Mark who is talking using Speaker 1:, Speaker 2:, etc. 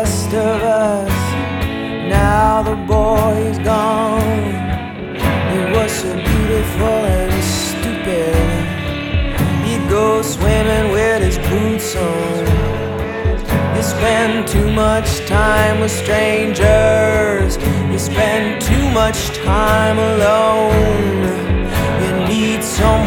Speaker 1: rest of us. Now the boy's gone. He was so beautiful and stupid. He'd go swimming with his boots on. He spent too much time with strangers. He spent too much time alone. You need someone